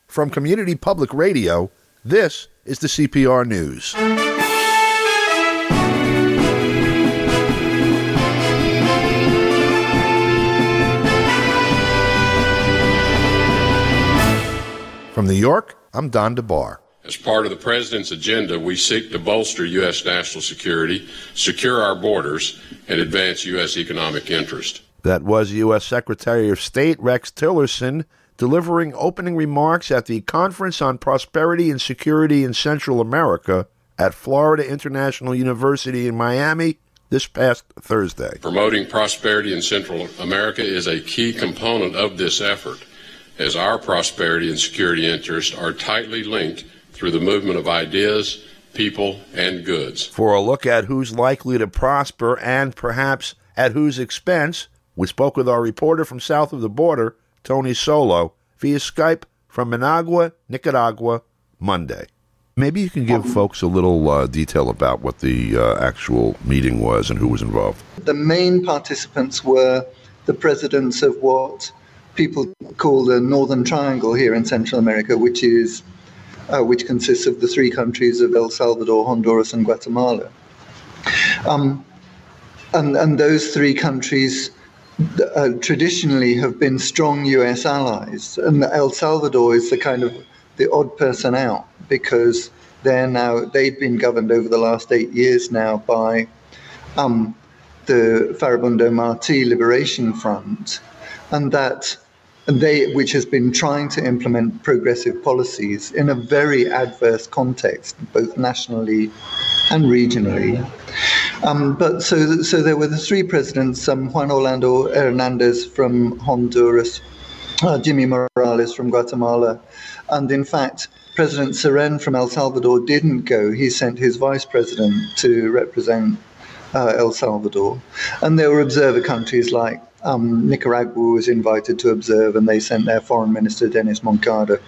From Community Public Radio, this is the CPR News. From New York, I'm Don DeBar. As part of the President's agenda, we seek to bolster U.S. national security, secure our borders, and advance U.S. economic interest. That was U.S. Secretary of State Rex Tillerson delivering opening remarks at the Conference on Prosperity and Security in Central America at Florida International University in Miami this past Thursday. Promoting prosperity in Central America is a key component of this effort, as our prosperity and security interests are tightly linked through the movement of ideas, people, and goods. For a look at who's likely to prosper and perhaps at whose expense, we spoke with our reporter from south of the border, Tony Solo, via Skype from Managua, Nicaragua, Monday. Maybe you can give folks a little detail about what the actual meeting was and who was involved. The main participants were the presidents of what people call the Northern Triangle here in Central America, which consists of the three countries of El Salvador, Honduras, and Guatemala. And those three countries traditionally have been strong U.S. allies, and El Salvador is the odd person out because they've been governed over the last 8 years now by the Farabundo Martí Liberation Front, which has been trying to implement progressive policies in a very adverse context, both nationally and regionally. But so there were the three presidents, Juan Orlando Hernandez from Honduras, Jimmy Morales from Guatemala, and in fact, President Seren from El Salvador didn't go. He sent his vice president to represent El Salvador. And there were observer countries like Nicaragua was invited to observe, and they sent their foreign minister, Dennis Moncada,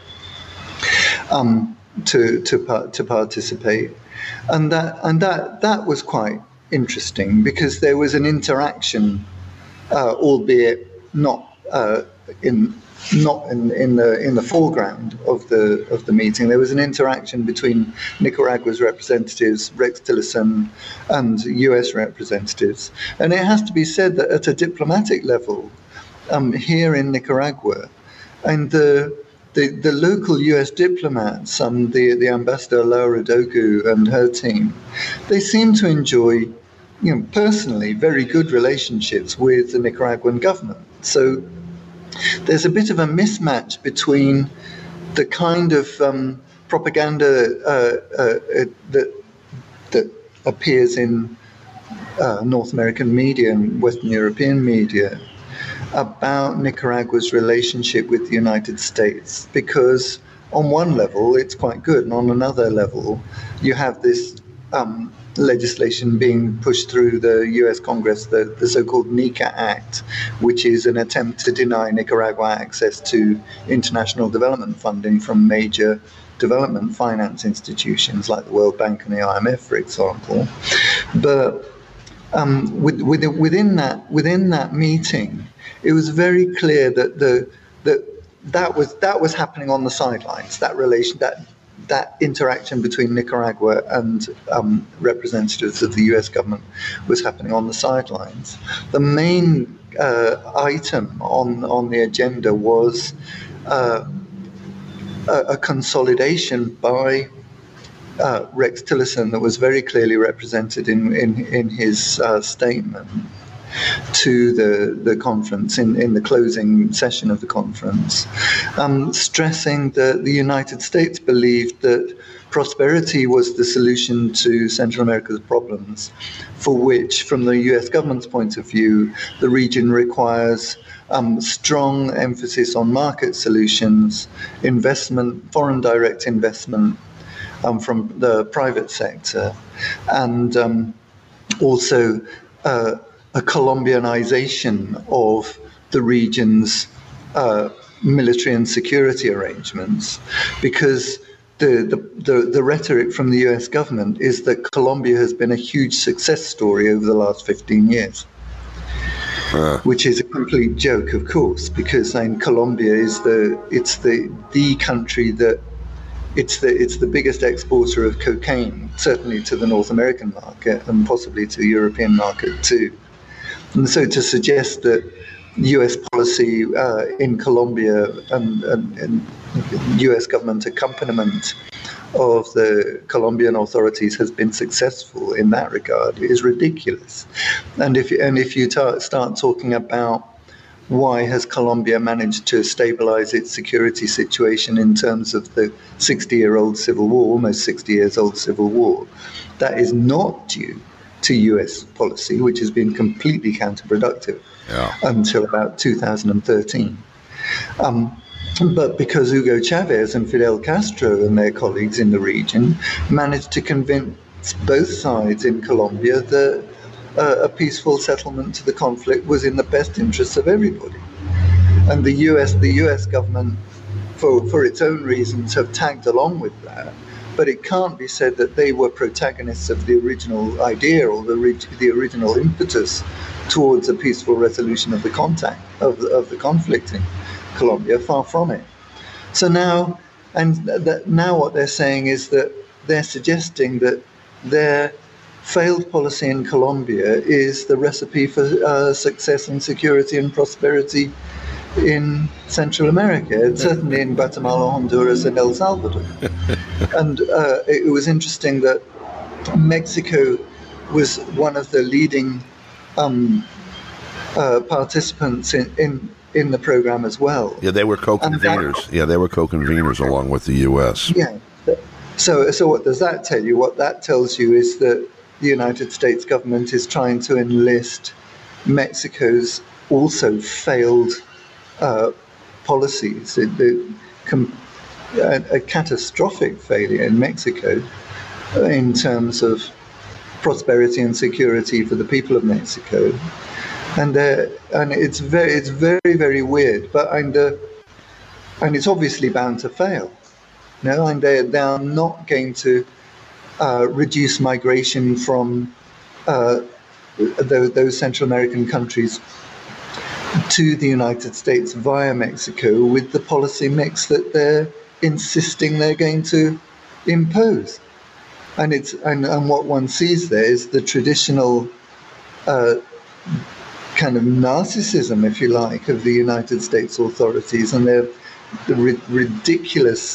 to participate. And that was quite interesting because there was an interaction, albeit not in the foreground of the meeting. There was an interaction between Nicaragua's representatives, Rex Tillerson, and U.S. representatives. And it has to be said that at a diplomatic level, here in Nicaragua, and the local U.S. diplomats, the ambassador Laura Dogu and her team, they seem to enjoy, personally, very good relationships with the Nicaraguan government. So there's a bit of a mismatch between the kind of propaganda that appears in North American media and Western European media about Nicaragua's relationship with the United States, because on one level it's quite good, and on another level you have this legislation being pushed through the U.S. Congress, the so-called NICA Act, which is an attempt to deny Nicaragua access to international development funding from major development finance institutions like the World Bank and the IMF, for example. But within that meeting, it was very clear that was happening on the sidelines. That interaction between Nicaragua and representatives of the U.S. government was happening on the sidelines. The main item on the agenda was a consolidation by Rex Tillerson that was very clearly represented in his statement to the conference, in the closing session of the conference, stressing that the United States believed that prosperity was the solution to Central America's problems, for which, from the US government's point of view, the region requires strong emphasis on market solutions, investment, foreign direct investment from the private sector, and also a Colombianization of the region's military and security arrangements, because the rhetoric from the US government is that Colombia has been a huge success story over the last 15 years. which is a complete joke, of course, because Colombia is the country that it's the biggest exporter of cocaine, certainly to the North American market and possibly to the European market too. And so to suggest that U.S. policy in Colombia and U.S. government accompaniment of the Colombian authorities has been successful in that regard is ridiculous. And if you start talking about why has Colombia managed to stabilize its security situation in terms of the 60-year-old civil war, almost 60 years old civil war, that is not due to U.S. policy, which has been completely counterproductive until about 2013. But because Hugo Chavez and Fidel Castro and their colleagues in the region managed to convince both sides in Colombia that a peaceful settlement to the conflict was in the best interests of everybody. And the US government, for its own reasons, have tagged along with that. But it can't be said that they were protagonists of the original idea or the original impetus towards a peaceful resolution of the conflict in Colombia. Far from it. So now what they're saying is that they're suggesting that their failed policy in Colombia is the recipe for success and security and prosperity in Central America, certainly in Guatemala, Honduras, and El Salvador. And it was interesting that Mexico was one of the leading participants in the program as well. Yeah, they were co-conveners. They were co-conveners along with the U.S. Yeah. So what does that tell you? What that tells you is that the United States government is trying to enlist Mexico's also failed policies. A catastrophic failure in Mexico in terms of prosperity and security for the people of Mexico. And it's very, very weird, but and it's obviously bound to fail. No, and they are not going to reduce migration from those Central American countries to the United States via Mexico with the policy mix that they're insisting they're going to impose. And what one sees there is the traditional kind of narcissism, if you like, of the United States authorities and the ridiculous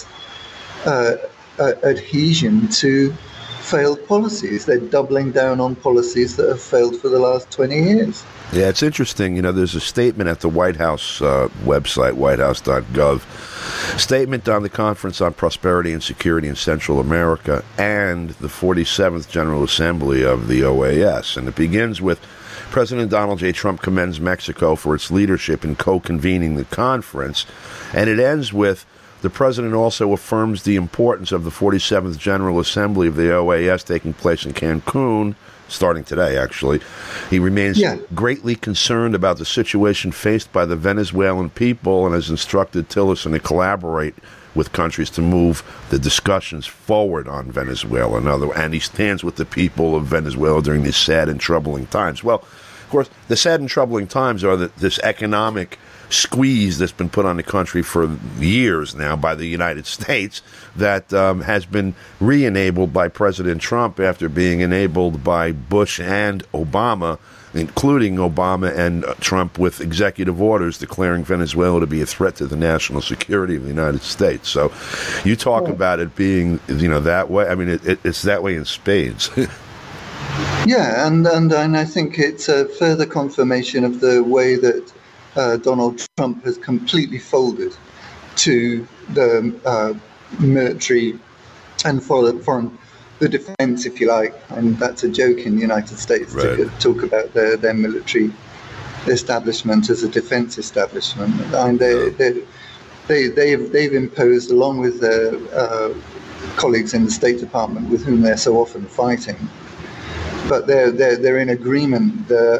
adhesion to failed policies. They're doubling down on policies that have failed for the last 20 years. Yeah, it's interesting. You know, there's a statement at the White House website, whitehouse.gov, statement on the Conference on Prosperity and Security in Central America and the 47th General Assembly of the OAS. And it begins with, President Donald J. Trump commends Mexico for its leadership in co-convening the conference. And it ends with, the President also affirms the importance of the 47th General Assembly of the OAS taking place in Cancun, starting today, actually. He remains greatly concerned about the situation faced by the Venezuelan people and has instructed Tillerson to collaborate with countries to move the discussions forward on Venezuela. And he stands with the people of Venezuela during these sad and troubling times. Well, of course, the sad and troubling times are this economic squeeze that's been put on the country for years now by the United States that has been re-enabled by President Trump after being enabled by Bush and Obama, including Obama and Trump with executive orders declaring Venezuela to be a threat to the national security of the United States. So you talk about it being, that way. I mean, it's that way in spades. Yeah, and I think it's a further confirmation of the way that Donald Trump has completely folded to the military and the defense, if you like. And that's a joke in the United States to talk about their military establishment as a defense establishment. And they've imposed, along with their colleagues in the State Department, with whom they're so often fighting, but they're in agreement that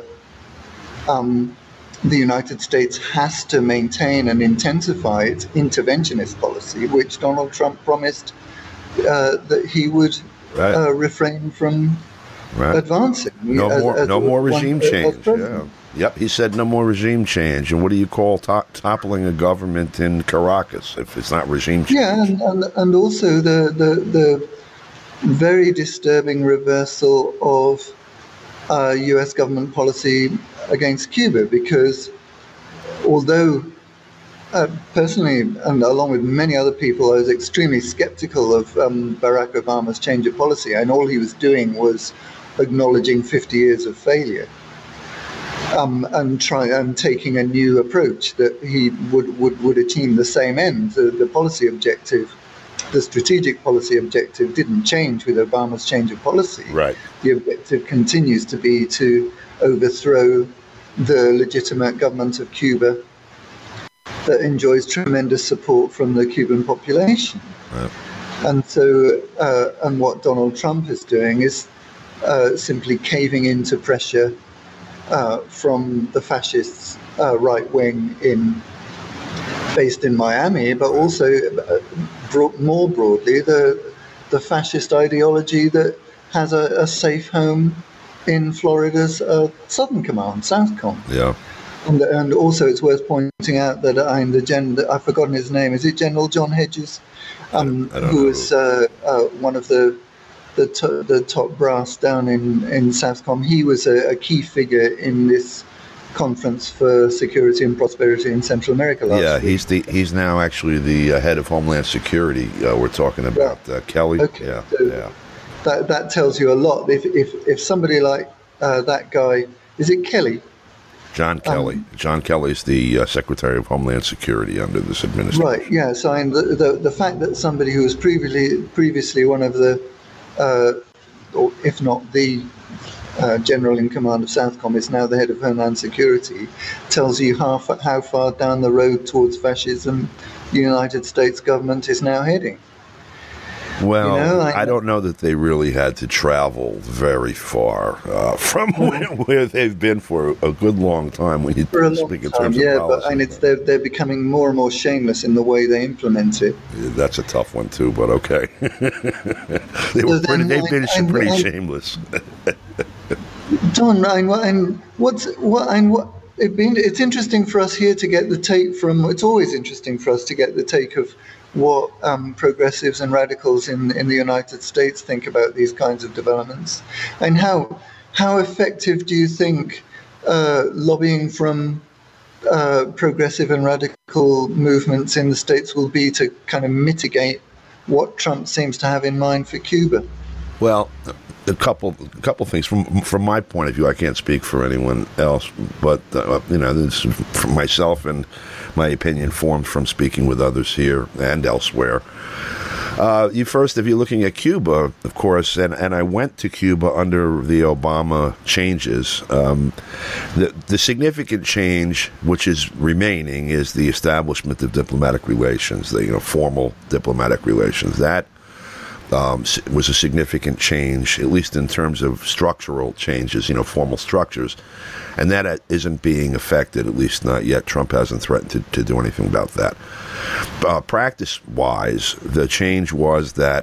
the United States has to maintain and intensify its interventionist policy, which Donald Trump promised that he would refrain from advancing. No more regime change. Yeah. Yep, he said no more regime change. And what do you call toppling a government in Caracas if it's not regime change? Yeah, and also the very disturbing reversal of U.S. government policy against Cuba, because although personally, and along with many other people, I was extremely skeptical of Barack Obama's change of policy, and all he was doing was acknowledging 50 years of failure. And taking a new approach that he would achieve the same end. The policy objective, the strategic policy objective, didn't change with Obama's change of policy. Right. The objective continues to be to overthrow the legitimate government of Cuba that enjoys tremendous support from the Cuban population. Right. And so, and what Donald Trump is doing is simply caving into pressure from the fascists right wing based in Miami, but also more broadly the fascist ideology that has a safe home in Florida's Southern Command, SOUTHCOM. Yeah. And also it's worth pointing out that I've forgotten his name. Is it General John Hedges? Who was one of the top brass down in SOUTHCOM. He was a key figure in this conference for security and prosperity in Central America last week. He's now actually the head of Homeland Security. We're talking about Kelly. Okay. Yeah, so that tells you a lot. If somebody like that guy, is it Kelly? John Kelly. John Kelly's the Secretary of Homeland Security under this administration. Right. Yeah. So the fact that somebody who was previously one of the or if not the general in command of SOUTHCOM is now the head of Homeland Security, tells you how far down the road towards fascism the United States government is now heading. Well, I don't know that they really had to travel very far from where they've been for a good long time. When you speak in terms of policy. But they're becoming more and more shameless in the way they implement it. Yeah, that's a tough one too, but okay. They've been pretty shameless. Don, it's interesting for us here to get the take from. It's always interesting for us to get the take of what progressives and radicals in the United States think about these kinds of developments, and how effective do you think lobbying from progressive and radical movements in the States will be to kind of mitigate what Trump seems to have in mind for Cuba? Well, a couple things from my point of view. I can't speak for anyone else, but this is from myself and my opinion formed from speaking with others here and elsewhere. If you're looking at Cuba, of course, and I went to Cuba under the Obama changes. The significant change, which is remaining, is the establishment of diplomatic relations, formal diplomatic relations. That was a significant change, at least in terms of structural changes, formal structures. And that isn't being affected, at least not yet. Trump hasn't threatened to do anything about that. Practice-wise, the change was that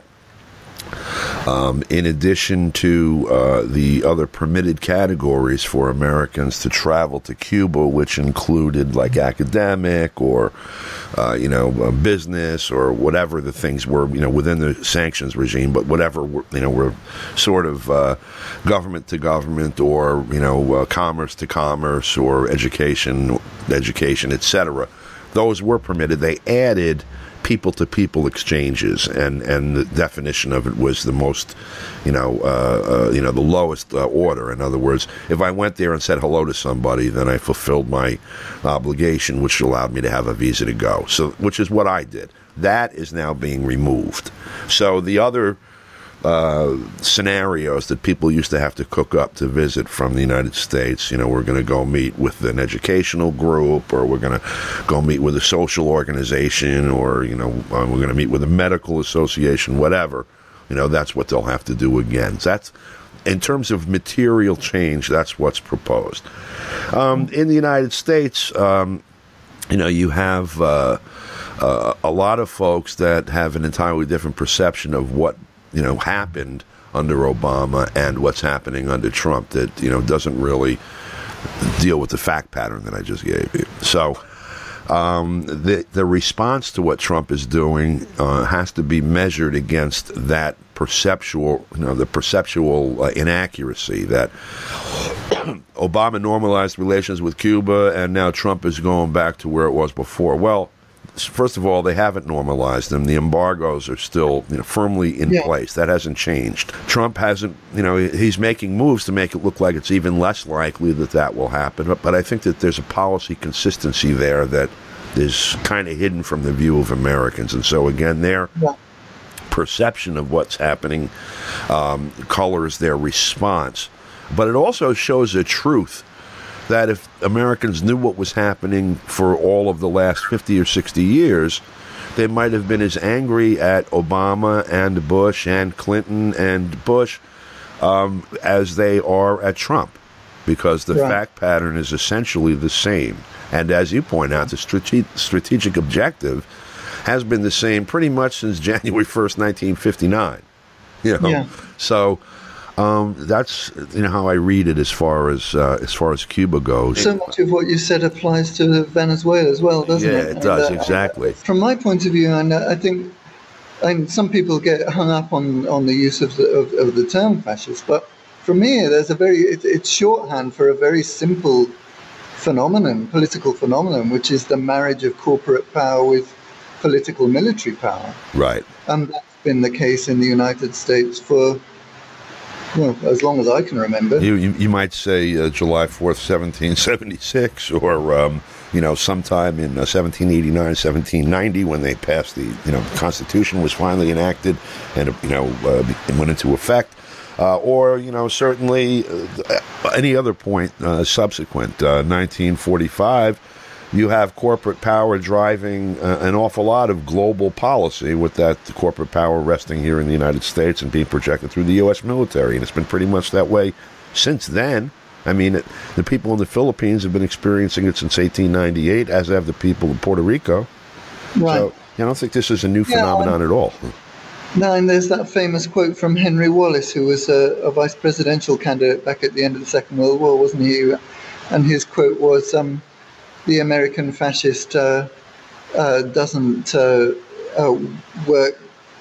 in addition to the other permitted categories for Americans to travel to Cuba, which included like academic or business or whatever the things were, within the sanctions regime, but whatever were sort of government to government or commerce to commerce or education, etc. Those were permitted. They added people-to-people exchanges, and the definition of it was the most, the lowest order. In other words, if I went there and said hello to somebody, then I fulfilled my obligation, which allowed me to have a visa to go. So, which is what I did. That is now being removed. So the other scenarios that people used to have to cook up to visit from the United States, we're going to go meet with an educational group, or we're going to go meet with a social organization, or we're going to meet with a medical association, whatever, that's what they'll have to do again. So that's, in terms of material change, that's what's proposed. In the United States, you have a lot of folks that have an entirely different perception of what happened under Obama and what's happening under Trump that, doesn't really deal with the fact pattern that I just gave you. So the response to what Trump is doing has to be measured against that perceptual inaccuracy that Obama normalized relations with Cuba and now Trump is going back to where it was before. Well, first of all, they haven't normalized them. The embargoes are still firmly in place. That hasn't changed. Trump hasn't, he's making moves to make it look like it's even less likely that will happen. But I think that there's a policy consistency there that is kind of hidden from the view of Americans. And so, again, their perception of what's happening colors their response. But it also shows a truth that if Americans knew what was happening for all of the last 50 or 60 years, they might have been as angry at Obama and Bush and Clinton and Bush as they are at Trump, because the fact pattern is essentially the same. And as you point out, the strategic objective has been the same pretty much since January 1st, 1959. So that's how I read it as far as Cuba goes. So much of what you said applies to Venezuela as well, doesn't it? Yeah, it does, exactly. From my point of view, and I think some people get hung up on the use of the term fascist, but for me, it's shorthand for a very simple political phenomenon, which is the marriage of corporate power with political military power. Right. And that's been the case in the United States for, as long as I can remember. You might say July 4th, 1776, or sometime in 1789, 1790, when they passed the Constitution was finally enacted and it went into effect. Or certainly any other point subsequent 1945. You have corporate power driving an awful lot of global policy, with the corporate power resting here in the United States and being projected through the U.S. military. And it's been pretty much that way since then. I mean, the people in the Philippines have been experiencing it since 1898, as have the people of Puerto Rico. Right. So I don't think this is a new phenomenon at all. No, and there's that famous quote from Henry Wallace, who was a vice presidential candidate back at the end of the Second World War, wasn't he? And his quote was, the American fascist doesn't work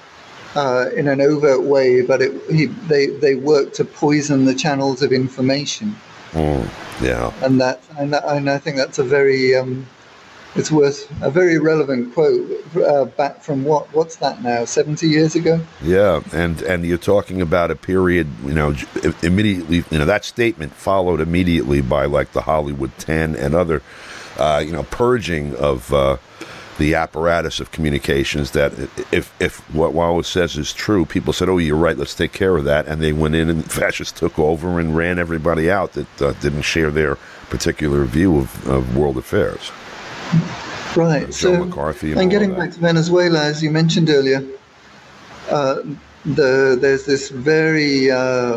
in an overt way, but they work to poison the channels of information. Yeah. And I think that's a very it's worth a very relevant quote back from what's that now, 70 years ago? Yeah, and you're talking about a period, immediately, that statement followed immediately by like the Hollywood 10 and other, purging of the apparatus of communications that if what Wallace says is true, people said, oh, you're right, let's take care of that. And they went in and fascists took over and ran everybody out that didn't share their particular view of world affairs. Right. Joe McCarthy and getting back to Venezuela, as you mentioned earlier, there's this very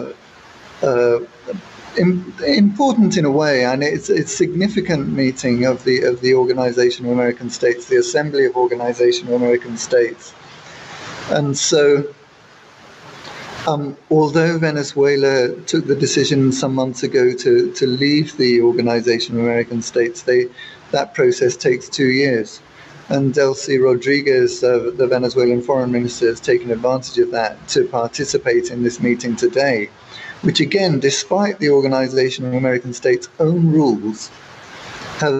important in a way, and it's significant meeting of the Organization of American States, the Assembly of Organization of American States. And so, although Venezuela took the decision some months ago to leave the Organization of American States, that process takes 2 years. And Delcy Rodriguez, the Venezuelan foreign minister, has taken advantage of that to participate in this meeting today, which again, despite the Organization of American States' own rules, have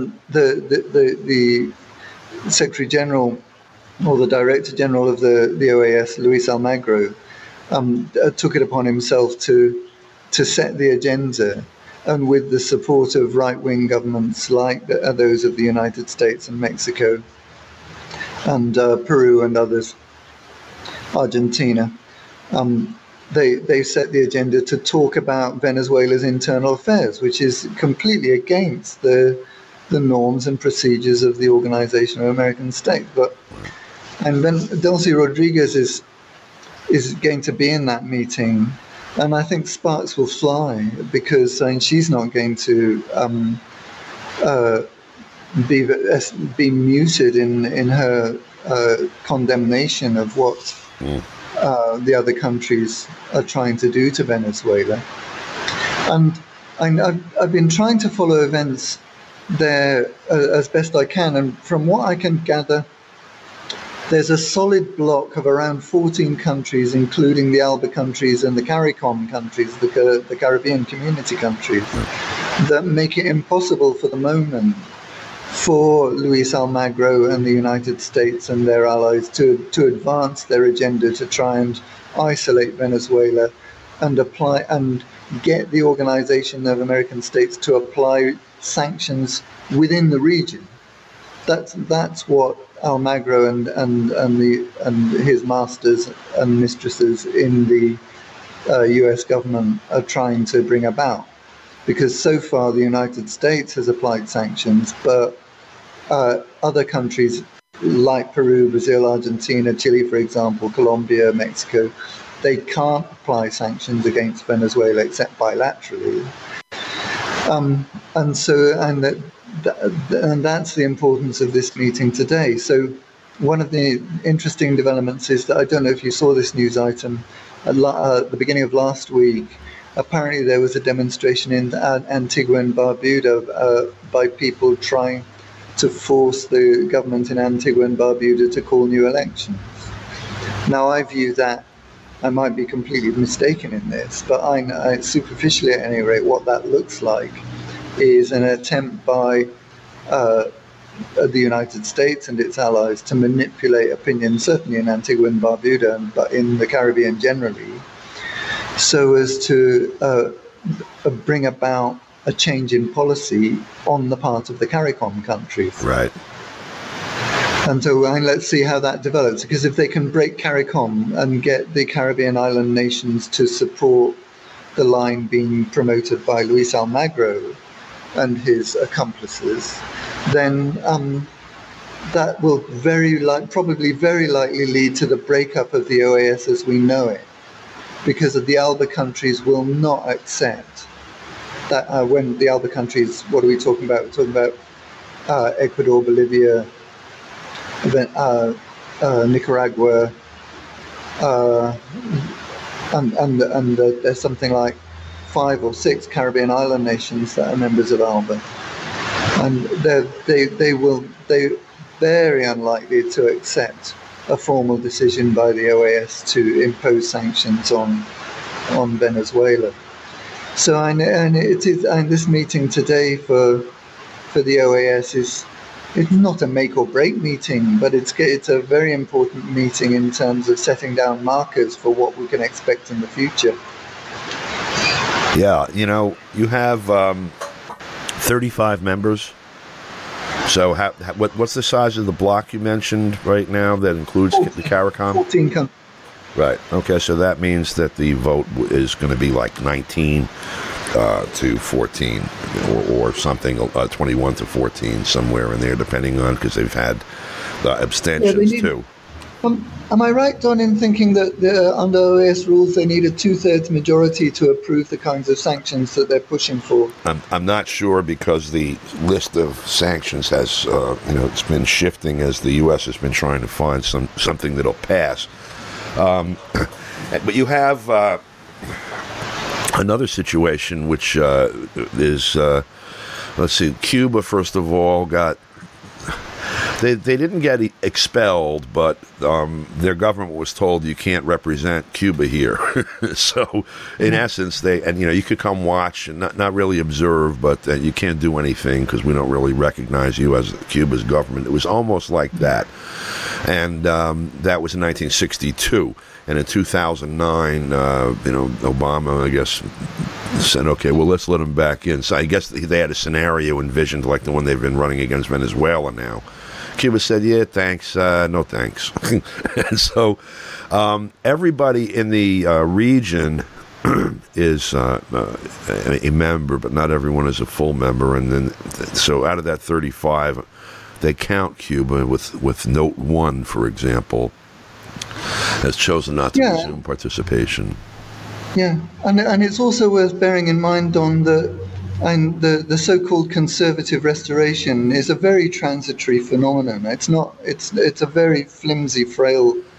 the Secretary General or the Director General of the OAS, Luis Almagro, took it upon himself to set the agenda, and with the support of right-wing governments like those of the United States and Mexico and Peru and others, Argentina, they set the agenda to talk about Venezuela's internal affairs, which is completely against the norms and procedures of the Organization of American States. And then Delcy Rodriguez is going to be in that meeting. And I think sparks will fly, because she's not going to be muted in her condemnation of what the other countries are trying to do to Venezuela. And I've been trying to follow events there as best I can, and from what I can gather, there's a solid block of around 14 countries, including the ALBA countries and the CARICOM countries, the Caribbean community countries, that make it impossible for the moment for Luis Almagro and the United States and their allies to advance their agenda to try and isolate Venezuela and apply and get the Organization of American States to apply sanctions within the region. That's what Almagro and his masters and mistresses in the U.S. government are trying to bring about, because so far the United States has applied sanctions, but other countries like Peru, Brazil, Argentina, Chile, for example, Colombia, Mexico, they can't apply sanctions against Venezuela except bilaterally. And that's the importance of this meeting today. So one of the interesting developments is that, I don't know if you saw this news item, at the beginning of last week, apparently there was a demonstration in Antigua and Barbuda by people trying to force the government in Antigua and Barbuda to call new elections. Now, I view that, I might be completely mistaken in this, but I superficially at any rate, what that looks like is an attempt by the United States and its allies to manipulate opinion, certainly in Antigua and Barbuda, but in the Caribbean generally, so as to bring about a change in policy on the part of the CARICOM countries. Right. And so let's see how that develops, because if they can break CARICOM and get the Caribbean island nations to support the line being promoted by Luis Almagro and his accomplices, then that will probably very likely lead to the breakup of the OAS as we know it, because of the ALBA countries will not accept that. When the ALBA countries, what are we talking about? We're talking about Ecuador, Bolivia, Nicaragua, and there's something like 5 or 6 Caribbean island nations that are members of ALBA, and they're very unlikely to accept a formal decision by the OAS to impose sanctions on Venezuela. So and this meeting today for the OAS it's not a make or break meeting, but it's a very important meeting in terms of setting down markers for what we can expect in the future. Yeah, you have 35 members. So what's the size of the block you mentioned right now that includes 14, the CARICOM? 14 countries. Right. Okay, so that means that the vote is going to be like 19 to 14 or something, 21 to 14, somewhere in there, depending on, because they've had abstentions too. Am I right, Don, in thinking that under OAS rules they need a 2/3 majority to approve the kinds of sanctions that they're pushing for? I'm not sure, because the list of sanctions has, it's been shifting as the U.S. has been trying to find something that'll pass. But you have another situation, which is, let's see, Cuba, first of all, they didn't get expelled, but their government was told you can't represent Cuba here. So, in essence, you could come watch and not really observe, but you can't do anything because we don't really recognize you as Cuba's government. It was almost like that. And that was in 1962. And in 2009, Obama, I guess, said, okay, well, let's let them back in. So I guess they had a scenario envisioned like the one they've been running against Venezuela now. Cuba said, yeah, thanks, no thanks. And so everybody in the region is a member, but not everyone is a full member. And then, so out of that 35, they count Cuba with Note 1, for example, has chosen not to resume participation. Yeah, and it's also worth bearing in mind, Don, that the so-called conservative restoration is a very transitory phenomenon. It's a very flimsy, frail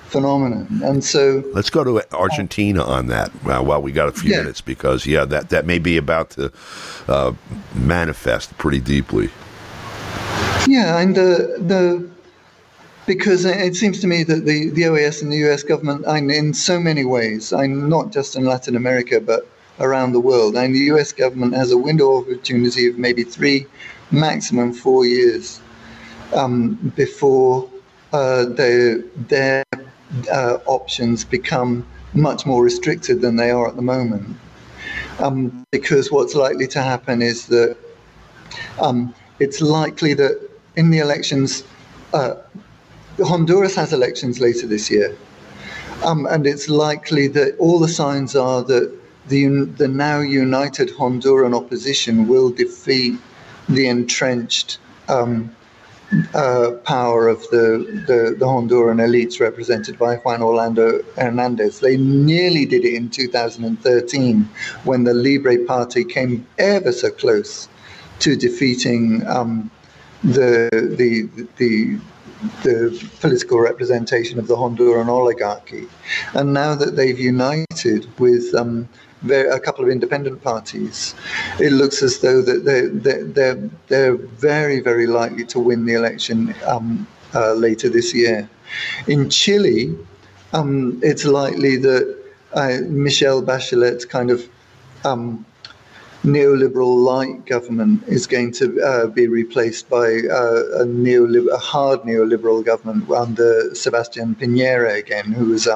phenomenon. And so let's go to Argentina on that while we got a few minutes, because that may be about to manifest pretty deeply. Yeah, and because it seems to me that the OAS and the US government, in so many ways, not just in Latin America, but around the world, and the US government has a window of opportunity of maybe 3, maximum 4 years before their options become much more restricted than they are at the moment. Because what's likely to happen is that it's likely that in the elections, Honduras has elections later this year, and it's likely that all the signs are that the now united Honduran opposition will defeat the entrenched power of the Honduran elites represented by Juan Orlando Hernandez. They nearly did it in 2013 when the Libre Party came ever so close to defeating the political representation of the Honduran oligarchy. And now that they've united with a couple of independent parties, it looks as though that they're very, very likely to win the election later this year. In Chile, it's likely that Michelle Bachelet's kind of neoliberal-like government is going to be replaced by a hard neoliberal government under Sebastián Piñera again,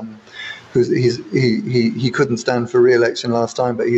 he couldn't stand for re-election last time, but he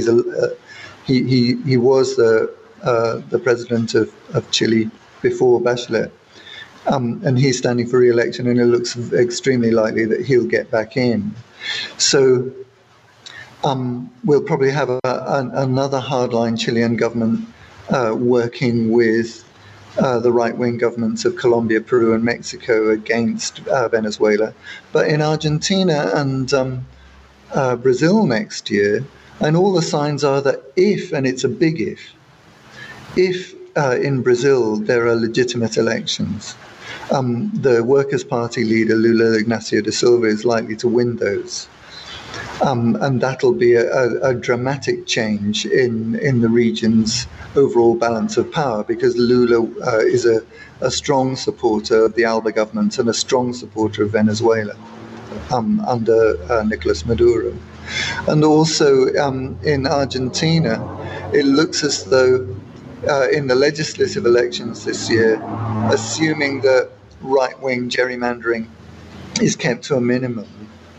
was the president of Chile before Bachelet, and he's standing for re-election, and it looks extremely likely that he'll get back in. So we'll probably have another hardline Chilean government working with the right-wing governments of Colombia, Peru, and Mexico against Venezuela. But in Argentina and Brazil next year, and all the signs are that if, and it's a big if in Brazil there are legitimate elections, the Workers' Party leader Lula Ignacio da Silva is likely to win those. And that'll be a dramatic change in the region's overall balance of power, because Lula is a strong supporter of the ALBA government and a strong supporter of Venezuela under Nicolas Maduro. And also in Argentina, it looks as though in the legislative elections this year, assuming that right-wing gerrymandering is kept to a minimum,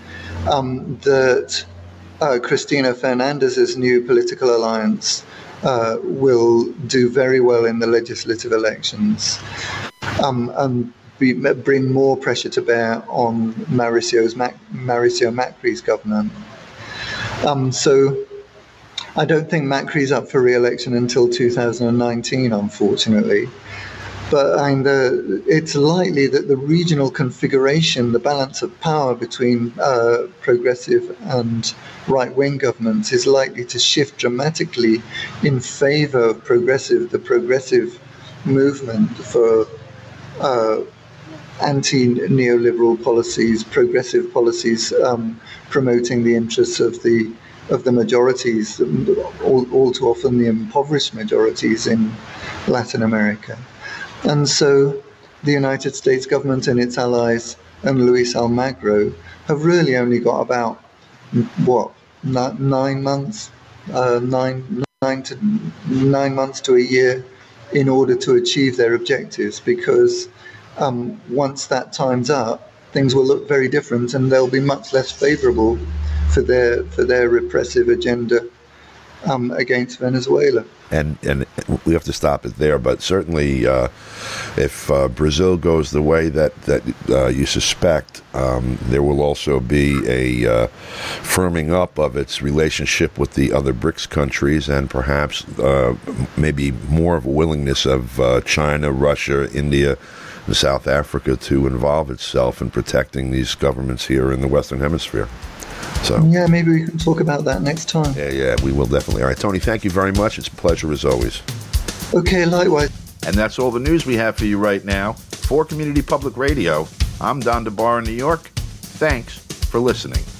that Cristina Fernandez's new political alliance will do very well in the legislative elections and bring more pressure to bear on Mauricio Macri's government. So I don't think Macri's up for re-election until 2019, unfortunately. But it's likely that the regional configuration, the balance of power between progressive and right-wing governments is likely to shift dramatically in favor of the progressive movement for anti-neoliberal policies, progressive policies promoting the interests of the majorities, all too often the impoverished majorities in Latin America. And so the United States government and its allies and Luis Almagro have really only got about, 9 months, 9 months to a year in order to achieve their objectives, because once that time's up, things will look very different and they'll be much less favorable for their repressive agenda against Venezuela. And we have to stop it there, but certainly if Brazil goes the way that you suspect, there will also be a firming up of its relationship with the other BRICS countries, and perhaps maybe more of a willingness of China, Russia, India, and South Africa to involve itself in protecting these governments here in the Western Hemisphere. So yeah, maybe we can talk about that next time. Yeah, we will definitely. All right, Tony, thank you very much. It's a pleasure as always. Okay, likewise. And that's all the news we have for you right now. For Community Public Radio, I'm Don DeBar in New York. Thanks for listening.